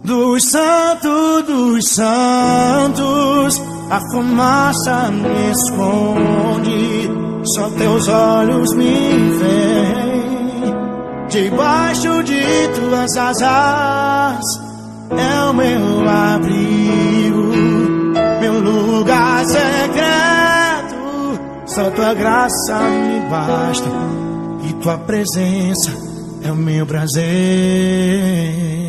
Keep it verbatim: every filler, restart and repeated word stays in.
Dos santos, dos santos, a fumaça me esconde, só teus olhos me veem. Debaixo de tuas asas é o meu abrigo, meu lugar secreto. Só tua graça me basta e tua presença é o meu prazer.